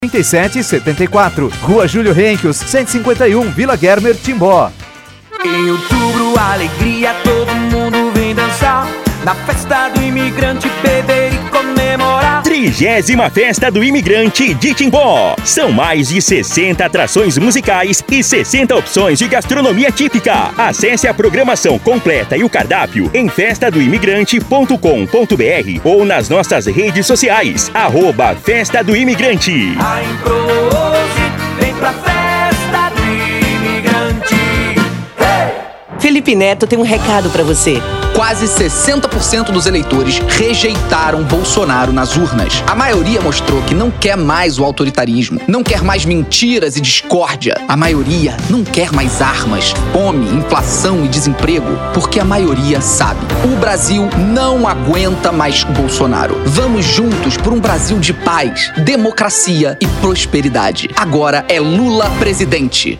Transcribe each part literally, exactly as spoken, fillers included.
trinta e sete setenta e quatro, Rua Júlio Henquius, cento e cinquenta e um, Vila Guermer, Timbó. Em outubro, alegria, todo mundo vem dançar. Na festa do imigrante, beber e comemorar. Trigésima Festa do Imigrante de Timbó. São mais de sessenta atrações musicais e sessenta opções de gastronomia típica. Acesse a programação completa e o cardápio em festa do imigrante ponto com ponto b r ou nas nossas redes sociais. Arroba Festa do Imigrante. A Improse vem pra festa do imigrante. Hey! Felipe Neto tem um recado pra você. Quase sessenta por cento dos eleitores rejeitaram Bolsonaro nas urnas. A maioria mostrou que não quer mais o autoritarismo, não quer mais mentiras e discórdia. A maioria não quer mais armas, fome, inflação e desemprego, porque a maioria sabe. O Brasil não aguenta mais Bolsonaro. Vamos juntos por um Brasil de paz, democracia e prosperidade. Agora é Lula presidente.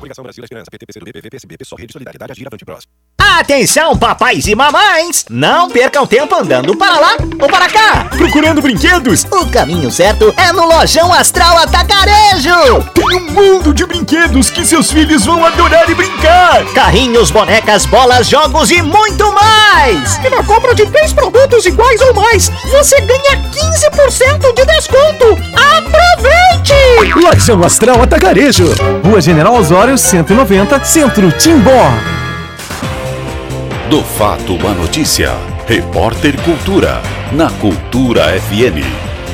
Atenção, papais e mamães! Não percam tempo andando para lá ou para cá, procurando brinquedos. O caminho certo é no Lojão Astral Atacarejo. Tem um mundo de brinquedos que seus filhos vão adorar e brincar. Carrinhos, bonecas, bolas, jogos e muito mais. E na compra de três produtos iguais ou mais, você ganha quinze por cento de desconto. Aproveite! Lojão Astral Atacarejo, Rua General Osório, cento e noventa, Centro, Timbó. Do fato a notícia. Repórter Cultura, na Cultura F M.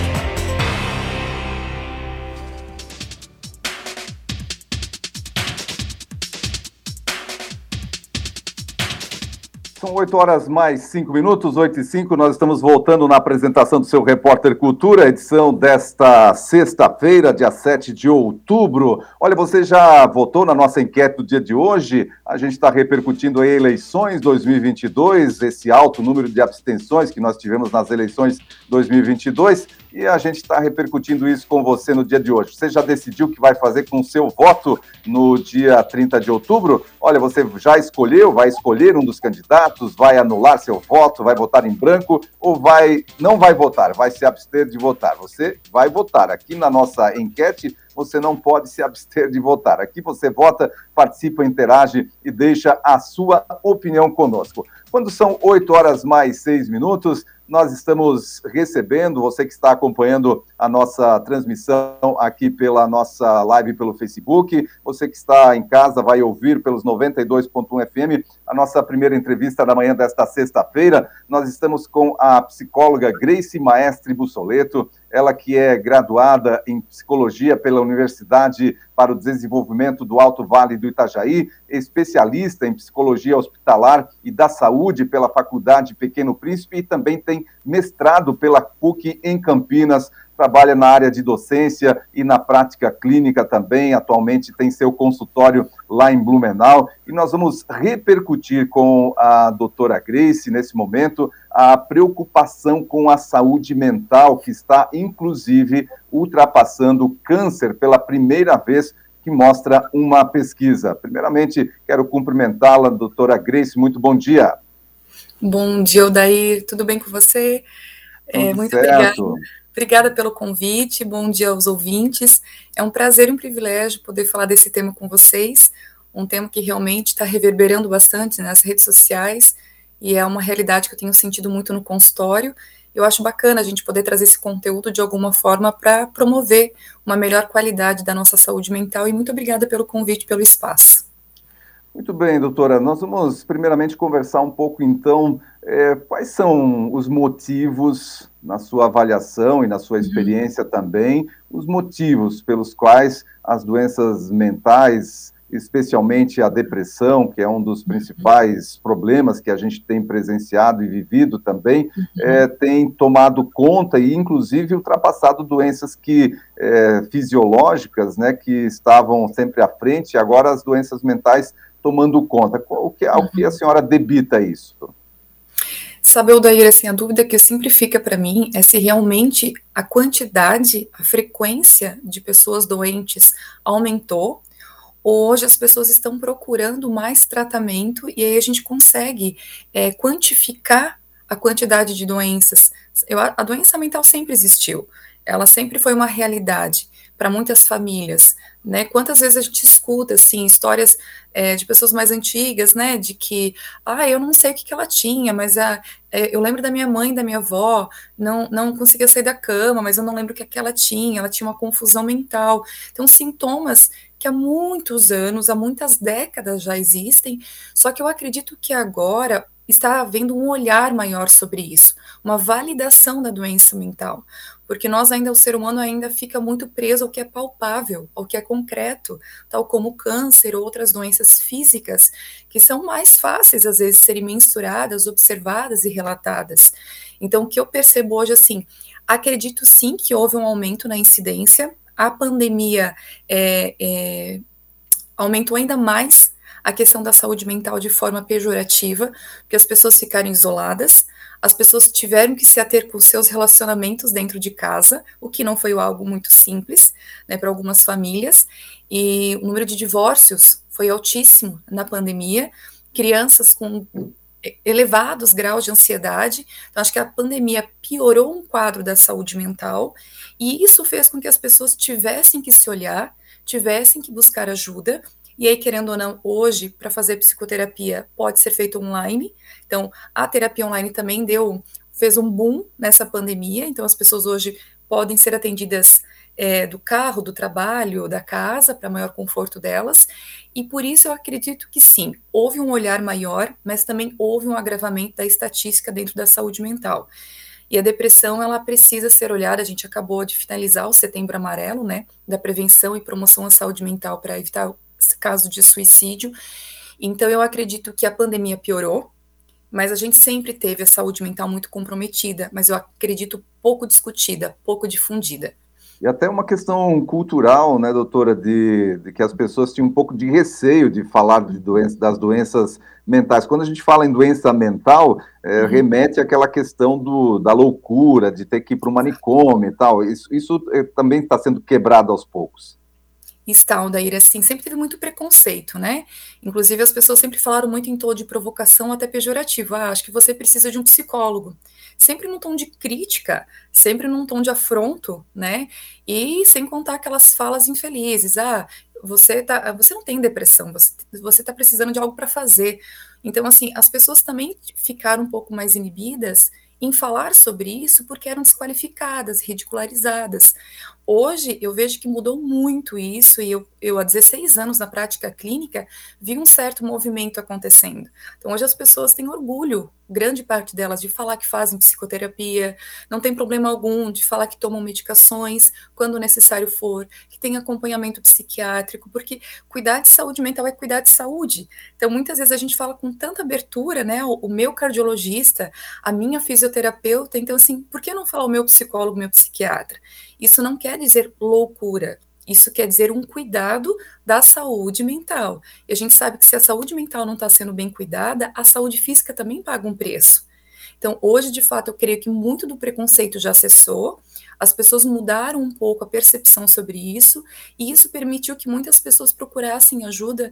São oito horas mais cinco minutos, oito e cinco. Nós estamos voltando na apresentação do seu Repórter Cultura, edição desta sexta-feira, dia sete de outubro. Olha, você já votou na nossa enquete do dia de hoje? A gente está repercutindo aí eleições dois mil e vinte e dois, esse alto número de abstenções que nós tivemos nas eleições dois mil e vinte e dois, e a gente está repercutindo isso com você no dia de hoje. Você já decidiu o que vai fazer com o seu voto no dia trinta de outubro? Olha, você já escolheu, vai escolher um dos candidatos, vai anular seu voto, vai votar em branco ou vai não vai votar, vai se abster de votar. Você vai votar. Aqui na nossa enquete, você não pode se abster de votar. Aqui você vota, participa, interage e deixa a sua opinião conosco. Quando são oito horas mais seis minutos, nós estamos recebendo, você que está acompanhando a nossa transmissão aqui pela nossa live pelo Facebook, você que está em casa vai ouvir pelos noventa e dois ponto um F M, a nossa primeira entrevista da manhã desta sexta-feira. Nós estamos com a psicóloga Grace Maestre Bussoleto, ela que é graduada em Psicologia pela Universidade para o Desenvolvimento do Alto Vale do Itajaí, especialista em Psicologia Hospitalar e da Saúde pela Faculdade Pequeno Príncipe e também tem mestrado pela P U C em Campinas, trabalha na área de docência e na prática clínica também, atualmente tem seu consultório lá em Blumenau, e nós vamos repercutir com a doutora Grace, nesse momento, a preocupação com a saúde mental, que está, inclusive, ultrapassando o câncer pela primeira vez, que mostra uma pesquisa. Primeiramente, quero cumprimentá-la, doutora Grace, muito bom dia. Bom dia, Odair, tudo bem com você? É, muito certo. Obrigada. Obrigada pelo convite, bom dia aos ouvintes. É um prazer e um privilégio poder falar desse tema com vocês, um tema que realmente está reverberando bastante nas redes sociais e é uma realidade que eu tenho sentido muito no consultório. Eu acho bacana a gente poder trazer esse conteúdo de alguma forma para promover uma melhor qualidade da nossa saúde mental e muito obrigada pelo convite, pelo espaço. Muito bem, doutora. Nós vamos primeiramente conversar um pouco, então, é, quais são os motivos, na sua avaliação e na sua experiência uhum. também, os motivos pelos quais as doenças mentais, especialmente a depressão, que é um dos principais uhum. problemas que a gente tem presenciado e vivido também, uhum. é, tem tomado conta e, inclusive, ultrapassado doenças que, é, fisiológicas, né, que estavam sempre à frente, e agora as doenças mentais tomando conta. O que, ao que a senhora debita isso? Sabe, Odair, assim, a dúvida que sempre fica para mim é se realmente a quantidade, a frequência de pessoas doentes aumentou, ou hoje as pessoas estão procurando mais tratamento e aí a gente consegue é, quantificar a quantidade de doenças. Eu, a doença mental sempre existiu, ela sempre foi uma realidade, para muitas famílias, né? Quantas vezes a gente escuta, assim, histórias é, de pessoas mais antigas, né? De que, ah, eu não sei o que, que ela tinha, mas a, é, eu lembro da minha mãe, da minha avó, não, não conseguia sair da cama, mas eu não lembro o que, que ela tinha, ela tinha uma confusão mental. Então, sintomas que há muitos anos, há muitas décadas já existem, só que eu acredito que agora está havendo um olhar maior sobre isso, uma validação da doença mental, porque nós ainda, o ser humano ainda fica muito preso ao que é palpável, ao que é concreto, tal como o câncer ou outras doenças físicas, que são mais fáceis, às vezes, serem mensuradas, observadas e relatadas. Então, o que eu percebo hoje, assim, acredito sim que houve um aumento na incidência, a pandemia é, é, aumentou ainda mais a questão da saúde mental de forma pejorativa, porque as pessoas ficaram isoladas, as pessoas tiveram que se ater com seus relacionamentos dentro de casa, o que não foi algo muito simples, né, para algumas famílias, e o número de divórcios foi altíssimo na pandemia, crianças com elevados graus de ansiedade. Então, acho que a pandemia piorou um quadro da saúde mental, e isso fez com que as pessoas tivessem que se olhar, tivessem que buscar ajuda. E aí, querendo ou não, hoje, para fazer psicoterapia, pode ser feito online. Então, a terapia online também deu, fez um boom nessa pandemia. Então, as pessoas hoje podem ser atendidas é, do carro, do trabalho, da casa, para maior conforto delas. E por isso eu acredito que sim, houve um olhar maior, mas também houve um agravamento da estatística dentro da saúde mental. E a depressão, ela precisa ser olhada. A gente acabou de finalizar o Setembro Amarelo, né, da prevenção e promoção à saúde mental para evitar caso de suicídio. Então eu acredito que a pandemia piorou, mas a gente sempre teve a saúde mental muito comprometida, mas eu acredito pouco discutida, pouco difundida. E até uma questão cultural, né, doutora, de, de que as pessoas tinham um pouco de receio de falar de doença, das doenças mentais. Quando a gente fala em doença mental, é, uhum. remete àquela questão do, da loucura, de ter que ir para o manicômio e tal. Isso, isso é, também está sendo quebrado aos poucos. Está, Odair, assim, sempre teve muito preconceito, né? Inclusive, as pessoas sempre falaram muito em tom de provocação, até pejorativo. Ah, acho que você precisa de um psicólogo. Sempre num tom de crítica, sempre num tom de afronto, né? E sem contar aquelas falas infelizes. Ah, você, tá, você não tem depressão, você, você tá precisando de algo para fazer. Então, assim, as pessoas também ficaram um pouco mais inibidas em falar sobre isso porque eram desqualificadas, ridicularizadas. Hoje, eu vejo que mudou muito isso, e eu, eu há dezesseis anos na prática clínica, vi um certo movimento acontecendo. Então, hoje as pessoas têm orgulho, grande parte delas, de falar que fazem psicoterapia, não tem problema algum de falar que tomam medicações quando necessário for, que tem acompanhamento psiquiátrico, porque cuidar de saúde mental é cuidar de saúde. Então, muitas vezes a gente fala com tanta abertura, né, o, o meu cardiologista, a minha fisioterapeuta, então, assim, por que não falar o meu psicólogo, meu psiquiatra? Isso não quer dizer loucura, isso quer dizer um cuidado da saúde mental. E a gente sabe que se a saúde mental não está sendo bem cuidada, a saúde física também paga um preço. Então, hoje, de fato, eu creio que muito do preconceito já cessou, as pessoas mudaram um pouco a percepção sobre isso, e isso permitiu que muitas pessoas procurassem ajuda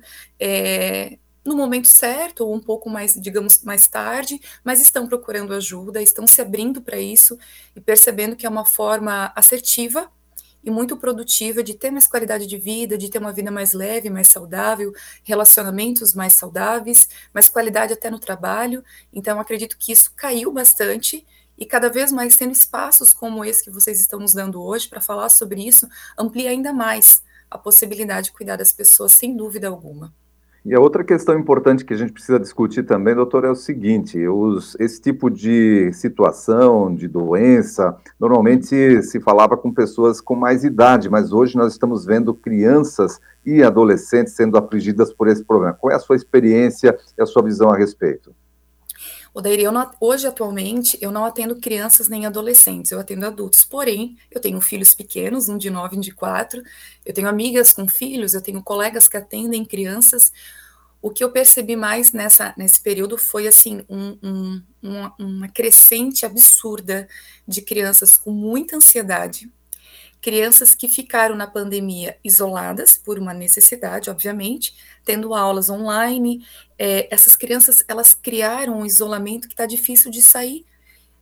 é, no momento certo, ou um pouco mais, digamos, mais tarde, mas estão procurando ajuda, estão se abrindo para isso e percebendo que é uma forma assertiva e muito produtiva de ter mais qualidade de vida, de ter uma vida mais leve, mais saudável, relacionamentos mais saudáveis, mais qualidade até no trabalho. Então, acredito que isso caiu bastante, e cada vez mais tendo espaços como esse que vocês estão nos dando hoje para falar sobre isso, amplia ainda mais a possibilidade de cuidar das pessoas, sem dúvida alguma. E a outra questão importante que a gente precisa discutir também, doutor, é o seguinte: os, esse tipo de situação, de doença, normalmente se falava com pessoas com mais idade, mas hoje nós estamos vendo crianças e adolescentes sendo afligidas por esse problema. Qual é a sua experiência e a sua visão a respeito? Odair, eu não, hoje, atualmente, eu não atendo crianças nem adolescentes, eu atendo adultos. Porém, eu tenho filhos pequenos, um de nove e um de quatro, eu tenho amigas com filhos, eu tenho colegas que atendem crianças. O que eu percebi mais nessa, nesse período foi, assim, um, um, uma, uma crescente absurda de crianças com muita ansiedade, crianças que ficaram na pandemia isoladas por uma necessidade, obviamente, tendo aulas online. É, essas crianças, elas criaram um isolamento que está difícil de sair.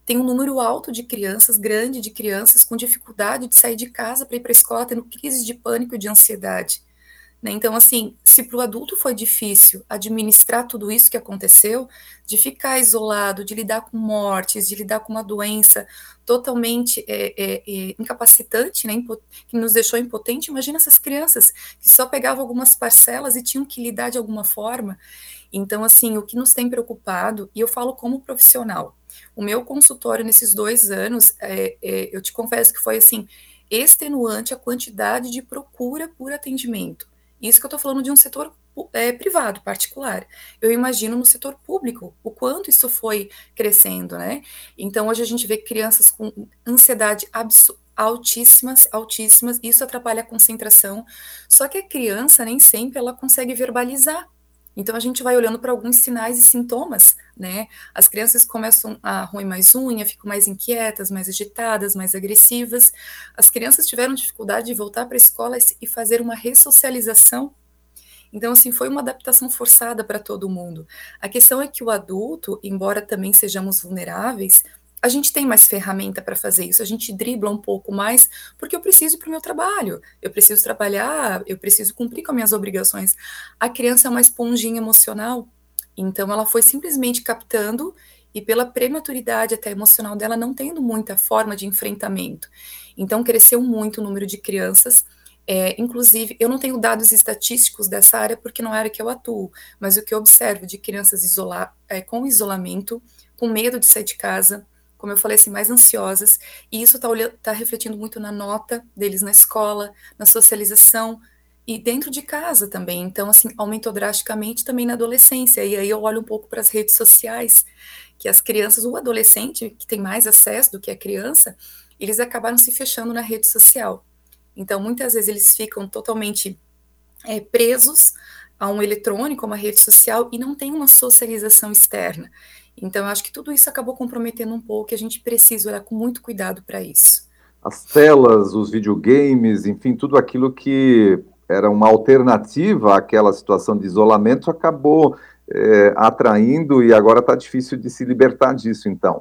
tem um número alto de crianças, grande de crianças, com dificuldade de sair de casa para ir para a escola, tendo crise de pânico e de ansiedade. Né? Então, assim, se para o adulto foi difícil administrar tudo isso que aconteceu, de ficar isolado, de lidar com mortes, de lidar com uma doença totalmente é, é, é, incapacitante, né, que nos deixou impotente, imagina essas crianças que só pegavam algumas parcelas e tinham que lidar de alguma forma. Então, assim, o que nos tem preocupado, e eu falo como profissional, o meu consultório nesses dois anos, é, é, eu te confesso que foi, assim, extenuante a quantidade de procura por atendimento. Isso que eu estou falando de um setor é, privado, particular. Eu imagino no setor público o quanto isso foi crescendo, né? Então, hoje a gente vê crianças com ansiedade absurda, altíssimas, altíssimas, isso atrapalha a concentração, só que a criança nem sempre ela consegue verbalizar. Então, a gente vai olhando para alguns sinais e sintomas, né? As crianças começam a roer mais unha, ficam mais inquietas, mais agitadas, mais agressivas. As crianças tiveram dificuldade de voltar para a escola e fazer uma ressocialização. Então, assim, foi uma adaptação forçada para todo mundo. A questão é que o adulto, embora também sejamos vulneráveis, a gente tem mais ferramenta para fazer isso, a gente dribla um pouco mais, porque eu preciso para o meu trabalho, eu preciso trabalhar, eu preciso cumprir com as minhas obrigações. A criança é uma esponjinha emocional, então ela foi simplesmente captando, e pela prematuridade até emocional dela, não tendo muita forma de enfrentamento. Então cresceu muito o número de crianças, é, inclusive, eu não tenho dados estatísticos dessa área, porque não é a área que eu atuo, mas o que eu observo de crianças isola- é, com isolamento, com medo de sair de casa, como eu falei, assim, mais ansiosas, e isso está tá refletindo muito na nota deles na escola, na socialização, e dentro de casa também. Então, assim, aumentou drasticamente também na adolescência, e aí eu olho um pouco para as redes sociais, que as crianças, o adolescente, que tem mais acesso do que a criança, eles acabaram se fechando na rede social. Então, muitas vezes eles ficam totalmente é, presos a um eletrônico, a uma rede social, e não tem uma socialização externa. Então, eu acho que tudo isso acabou comprometendo um pouco e a gente precisa olhar com muito cuidado para isso. As telas, os videogames, enfim, tudo aquilo que era uma alternativa àquela situação de isolamento acabou é, atraindo e agora está difícil de se libertar disso, então.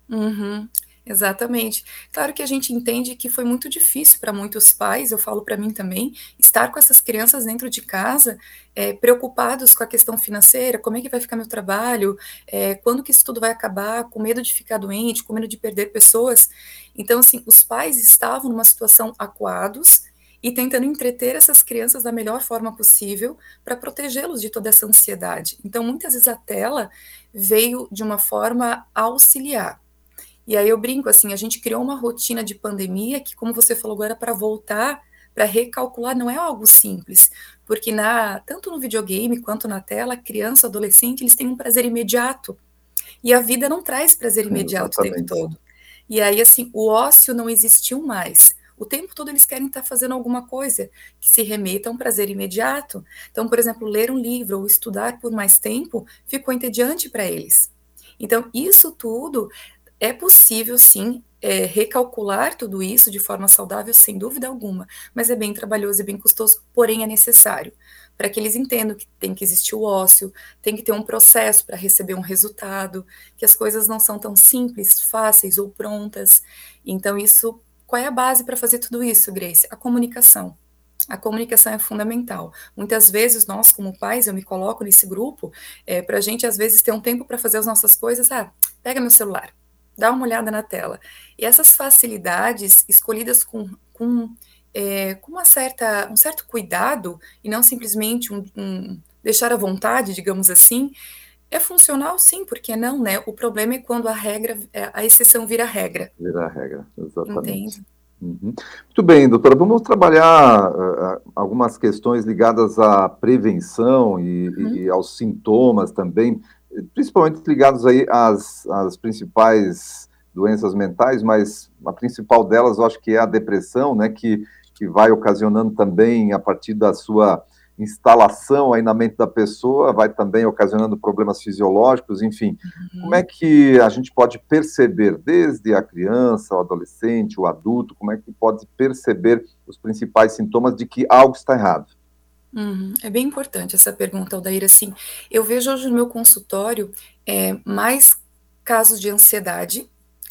Uhum. Exatamente. Claro que a gente entende que foi muito difícil para muitos pais, eu falo para mim também, estar com essas crianças dentro de casa, é, preocupados com a questão financeira, como é que vai ficar meu trabalho, é, quando que isso tudo vai acabar, com medo de ficar doente, com medo de perder pessoas. Então, assim, os pais estavam numa situação acuados e tentando entreter essas crianças da melhor forma possível para protegê-los de toda essa ansiedade. Então, muitas vezes a tela veio de uma forma auxiliar. E aí eu brinco, assim, a gente criou uma rotina de pandemia que, como você falou agora, para voltar, para recalcular, não é algo simples, porque na, tanto no videogame quanto na tela, criança, adolescente, eles têm um prazer imediato, e a vida não traz prazer imediato o tempo todo. E aí, assim, o ócio não existiu mais. O tempo todo eles querem estar fazendo alguma coisa que se remeta a um prazer imediato. Então, por exemplo, ler um livro ou estudar por mais tempo ficou entediante para eles. Então, isso tudo... É possível, sim, é, recalcular tudo isso de forma saudável, sem dúvida alguma, mas é bem trabalhoso e bem custoso, porém é necessário, para que eles entendam que tem que existir o ócio, tem que ter um processo para receber um resultado, que as coisas não são tão simples, fáceis ou prontas. Então, isso, qual é a base para fazer tudo isso, Grace? A comunicação. A comunicação é fundamental. Muitas vezes, nós, como pais, eu me coloco nesse grupo, é, para a gente, às vezes, ter um tempo para fazer as nossas coisas, ah, pega meu celular, dá uma olhada na tela. E essas facilidades escolhidas com, com, é, com uma certa, um certo cuidado, e não simplesmente um, um, deixar à vontade, digamos assim, é funcional sim, porque não, né? O problema é quando a regra, a exceção vira regra. Vira a regra, exatamente. Entende? Uhum. Muito bem, doutora, vamos trabalhar uh, algumas questões ligadas à prevenção e, uhum. e aos sintomas também, principalmente ligados aí às, às principais doenças mentais, mas a principal delas eu acho que é a depressão, né, que, que vai ocasionando também, a partir da sua instalação aí na mente da pessoa, vai também ocasionando problemas fisiológicos, enfim. Uhum. Como é que a gente pode perceber, desde a criança, o adolescente, o adulto, como é que pode perceber os principais sintomas de que algo está errado? Uhum. É bem importante essa pergunta, Aldair. Assim, eu vejo hoje no meu consultório é, mais casos de ansiedade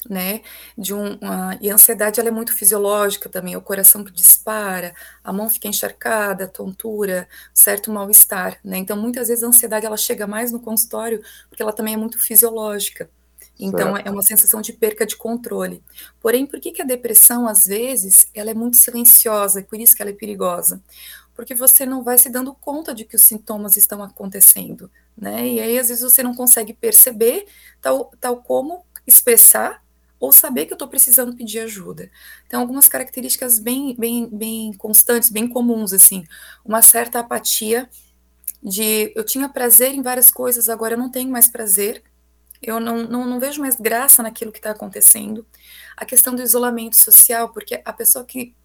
né, de um, uma, e a ansiedade ela é muito fisiológica também, é o coração que dispara, a mão fica encharcada, tontura, certo mal-estar, né, então muitas vezes a ansiedade ela chega mais no consultório, porque ela também é muito fisiológica, então certo. É uma sensação de perca de controle. Porém, por que que a depressão, às vezes, ela é muito silenciosa, e por isso que ela é perigosa? Porque você não vai se dando conta de que os sintomas estão acontecendo, né, e aí às vezes você não consegue perceber, tal, tal como expressar, ou saber que eu estou precisando pedir ajuda. Então, algumas características bem, bem, bem constantes, bem comuns, assim, uma certa apatia de, eu tinha prazer em várias coisas, agora eu não tenho mais prazer, eu não, não, não vejo mais graça naquilo que está acontecendo. A questão do isolamento social, porque a pessoa que,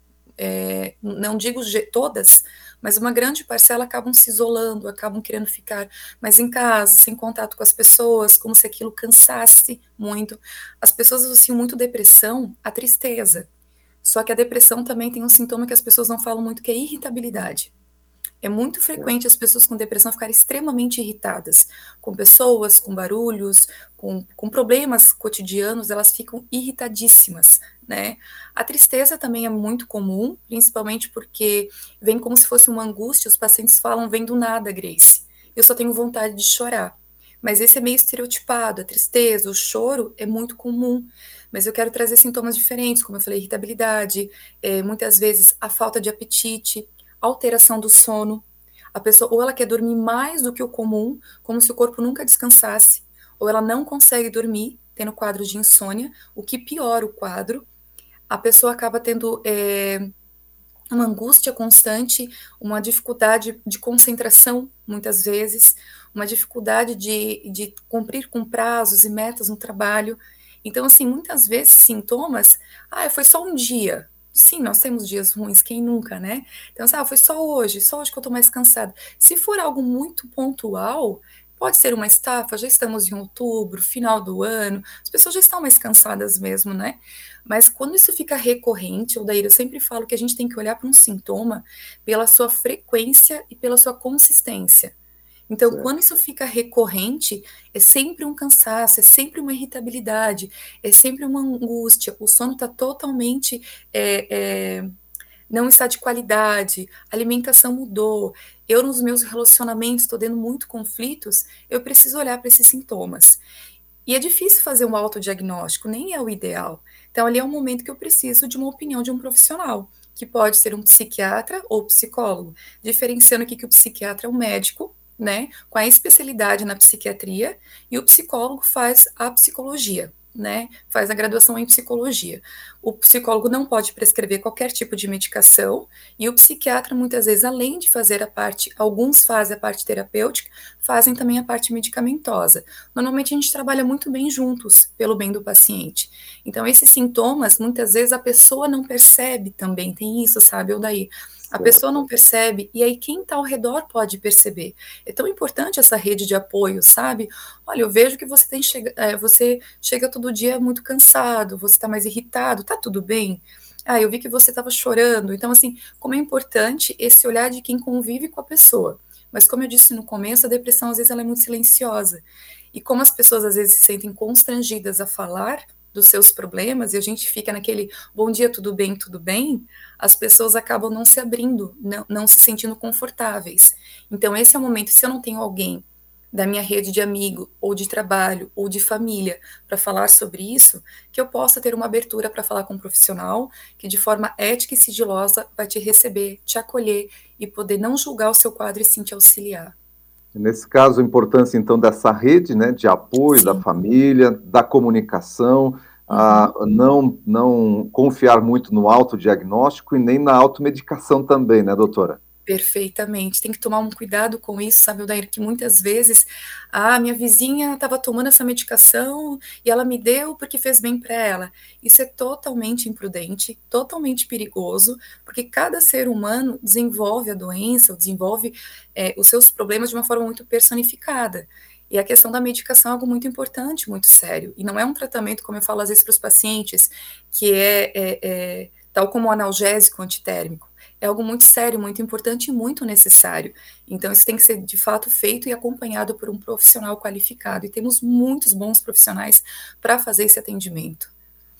é, não digo todas, mas uma grande parcela acabam se isolando, acabam querendo ficar mais em casa, sem contato com as pessoas, como se aquilo cansasse muito. As pessoas associam muito depressão à tristeza, só que a depressão também tem um sintoma que as pessoas não falam muito, que é irritabilidade. É muito frequente as pessoas com depressão ficarem extremamente irritadas, com pessoas, com barulhos, com, com problemas cotidianos, elas ficam irritadíssimas, né? A tristeza também é muito comum, principalmente porque vem como se fosse uma angústia, os pacientes falam, vem do nada, Grace, eu só tenho vontade de chorar. Mas esse é meio estereotipado, a tristeza, o choro é muito comum, mas eu quero trazer sintomas diferentes, como eu falei, irritabilidade, é, muitas vezes a falta de apetite, alteração do sono, a pessoa ou ela quer dormir mais do que o comum, como se o corpo nunca descansasse, ou ela não consegue dormir, tendo quadro de insônia, o que piora o quadro, a pessoa acaba tendo é, uma angústia constante, uma dificuldade de concentração, muitas vezes, uma dificuldade de, de cumprir com prazos e metas no trabalho. Então, assim, muitas vezes sintomas, ah, foi só um dia. Sim, nós temos dias ruins, quem nunca, né? Então, ah, foi só hoje, só hoje que eu tô mais cansada. Se for algo muito pontual, pode ser uma estafa, já estamos em outubro, final do ano, as pessoas já estão mais cansadas mesmo, né? Mas quando isso fica recorrente, Odair, eu sempre falo que a gente tem que olhar para um sintoma pela sua frequência e pela sua consistência. Então, certo. Quando isso fica recorrente, é sempre um cansaço, é sempre uma irritabilidade, é sempre uma angústia, o sono está totalmente, é, é, não está de qualidade, a alimentação mudou, eu nos meus relacionamentos estou tendo muito conflitos, eu preciso olhar para esses sintomas. E é difícil fazer um autodiagnóstico, nem é o ideal. Então, ali é um momento que eu preciso de uma opinião de um profissional, que pode ser um psiquiatra ou psicólogo, diferenciando aqui que o psiquiatra é um médico, né, com a especialidade na psiquiatria, e o psicólogo faz a psicologia, né, faz a graduação em psicologia. O psicólogo não pode prescrever qualquer tipo de medicação, e o psiquiatra, muitas vezes, além de fazer a parte, alguns fazem a parte terapêutica, fazem também a parte medicamentosa. Normalmente a gente trabalha muito bem juntos, pelo bem do paciente. Então, esses sintomas, muitas vezes, a pessoa não percebe também, tem isso, sabe, Odair? A pessoa não percebe, e aí quem está ao redor pode perceber. É tão importante essa rede de apoio, sabe? Olha, eu vejo que você, tem chega, é, você chega todo dia muito cansado, você está mais irritado, tá tudo bem? Ah, eu vi que você estava chorando. Então, assim, como é importante esse olhar de quem convive com a pessoa. Mas como eu disse no começo, a depressão às vezes ela é muito silenciosa. E como as pessoas às vezes se sentem constrangidas a falar dos seus problemas, e a gente fica naquele bom dia, tudo bem, tudo bem, as pessoas acabam não se abrindo, não, não se sentindo confortáveis. Então esse é o momento, se eu não tenho alguém da minha rede de amigo, ou de trabalho, ou de família, para falar sobre isso, que eu possa ter uma abertura para falar com um profissional, que de forma ética e sigilosa vai te receber, te acolher, e poder não julgar o seu quadro e sim te auxiliar. Nesse caso, a importância, então, dessa rede, né, de apoio, sim, da família, da comunicação, uhum. a não, não confiar muito no autodiagnóstico e nem na automedicação também, né, doutora? Perfeitamente, tem que tomar um cuidado com isso, sabe, Odair, que muitas vezes, ah, minha vizinha estava tomando essa medicação e ela me deu porque fez bem para ela. Isso é totalmente imprudente, totalmente perigoso, porque cada ser humano desenvolve a doença, desenvolve é, os seus problemas de uma forma muito personificada. E a questão da medicação é algo muito importante, muito sério, e não é um tratamento, como eu falo às vezes para os pacientes, que é, é, é tal como o analgésico antitérmico. É algo muito sério, muito importante e muito necessário. Então, isso tem que ser, de fato, feito e acompanhado por um profissional qualificado. E temos muitos bons profissionais para fazer esse atendimento.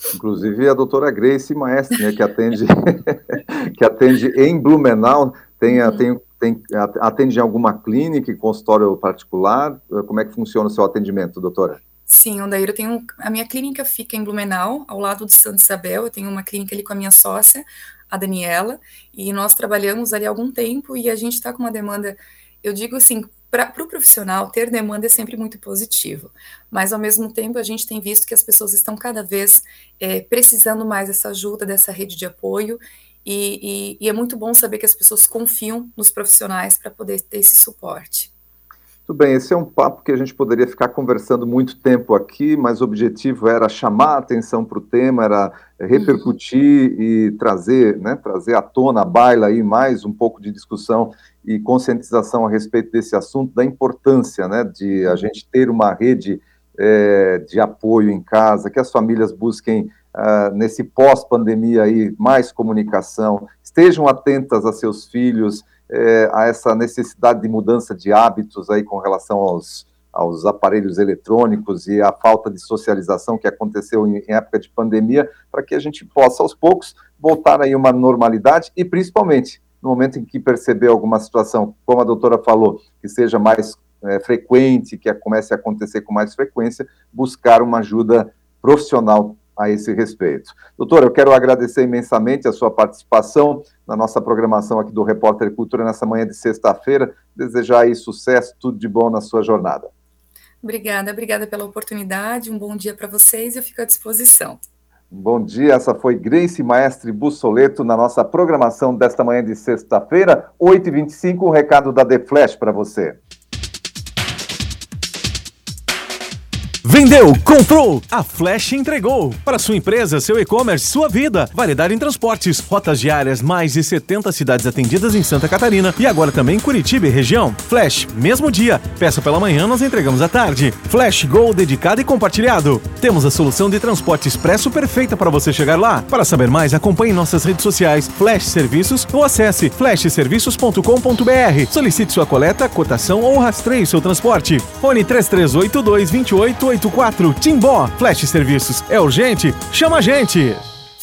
Inclusive a doutora Grace Maestre, né, que atende, que atende em Blumenau, tem, uhum. tem, tem, atende em alguma clínica, em consultório particular? Como é que funciona o seu atendimento, doutora? Sim, Odair, eu tenho, a minha clínica fica em Blumenau, ao lado de Santa Isabel. Eu tenho uma clínica ali com a minha sócia, a Daniela, e nós trabalhamos ali há algum tempo e a gente está com uma demanda, eu digo assim, para o pro profissional, ter demanda é sempre muito positivo, mas ao mesmo tempo a gente tem visto que as pessoas estão cada vez é, precisando mais dessa ajuda, dessa rede de apoio, e, e, e é muito bom saber que as pessoas confiam nos profissionais para poder ter esse suporte. Tudo bem, esse é um papo que a gente poderia ficar conversando muito tempo aqui, mas o objetivo era chamar a atenção para o tema, era repercutir uhum. e trazer, né, trazer à tona, à baila aí mais um pouco de discussão e conscientização a respeito desse assunto, da importância, né, de a gente ter uma rede é, de apoio em casa, que as famílias busquem, uh, nesse pós-pandemia aí, mais comunicação, estejam atentas a seus filhos, É, a essa necessidade de mudança de hábitos aí com relação aos, aos aparelhos eletrônicos e a falta de socialização que aconteceu em, em época de pandemia, para que a gente possa, aos poucos, voltar aí uma normalidade e, principalmente, no momento em que perceber alguma situação, como a doutora falou, que seja mais é, frequente, que comece a acontecer com mais frequência, buscar uma ajuda profissional a esse respeito. Doutora, eu quero agradecer imensamente a sua participação na nossa programação aqui do Repórter Cultura nessa manhã de sexta-feira, desejar aí sucesso, tudo de bom na sua jornada. Obrigada, obrigada pela oportunidade, um bom dia para vocês e eu fico à disposição. Bom dia, essa foi Grace Maestre Bussoleto na nossa programação desta manhã de sexta-feira, oito e vinte e cinco, um recado da The Flash para você. Vendeu, comprou, a Flash entregou. Para sua empresa, seu e-commerce, sua vida. Variedade em transportes, rotas diárias, mais de setenta cidades atendidas em Santa Catarina e agora também Curitiba e região. Flash, mesmo dia. Peça pela manhã, nós entregamos à tarde. Flash Go, dedicado e compartilhado. Temos a solução de transporte expresso perfeita para você chegar lá. Para saber mais, acompanhe nossas redes sociais, Flash Serviços, ou acesse flash serviços ponto com ponto b r. Solicite sua coleta, cotação ou rastreie seu transporte. Fone três três oito dois, dois oito oito quatro. Timbó, Flash Serviços. É urgente? Chama a gente!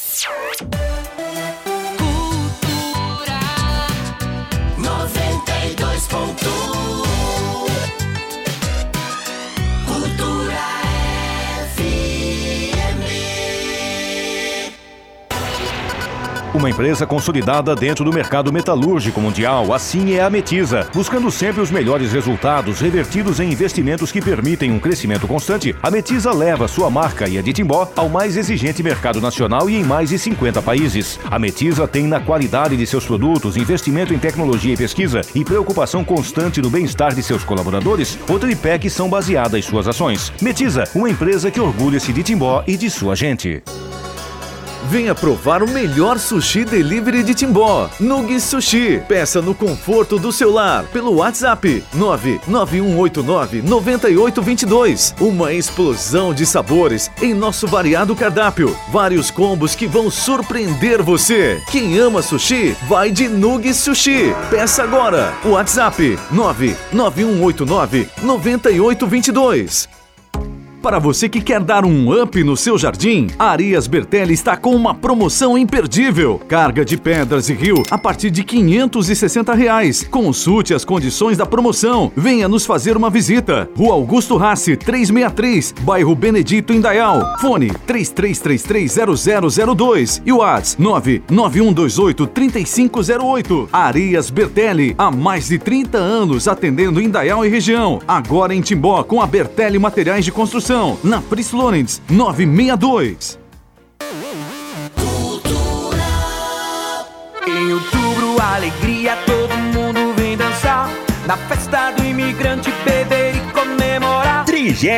Uma empresa consolidada dentro do mercado metalúrgico mundial, assim é a Metiza. Buscando sempre os melhores resultados revertidos em investimentos que permitem um crescimento constante, a Metiza leva sua marca e a de Timbó ao mais exigente mercado nacional e em mais de cinquenta países. A Metiza tem na qualidade de seus produtos, investimento em tecnologia e pesquisa e preocupação constante no bem-estar de seus colaboradores, o tripé que são baseadas suas ações. Metiza, uma empresa que orgulha-se de Timbó e de sua gente. Venha provar o melhor sushi delivery de Timbó. Nugget Sushi. Peça no conforto do seu lar pelo WhatsApp nove nove um oito nove, nove oito dois dois. Uma explosão de sabores em nosso variado cardápio. Vários combos que vão surpreender você. Quem ama sushi, vai de Nugget Sushi. Peça agora. WhatsApp nove nove um oito nove, nove oito dois dois. Para você que quer dar um up no seu jardim, a Arias Bertelli está com uma promoção imperdível. Carga de pedras e rio a partir de quinhentos e sessenta reais. Consulte as condições da promoção. Venha nos fazer uma visita. Rua Augusto Rassi, trezentos e sessenta e três, bairro Benedito, Indaial. Fone três três três três, zero zero zero dois e o WhatsApp nove nove um dois oito, três cinco zero oito. Arias Bertelli, há mais de trinta anos atendendo Indaial e região. Agora em Timbó com a Bertelli Materiais de Construção. Na Pris Florence, nove seis dois. Em outubro, alegria, todo mundo vem dançar. Na festa do imigrante, beber e comemorar. Trigésimo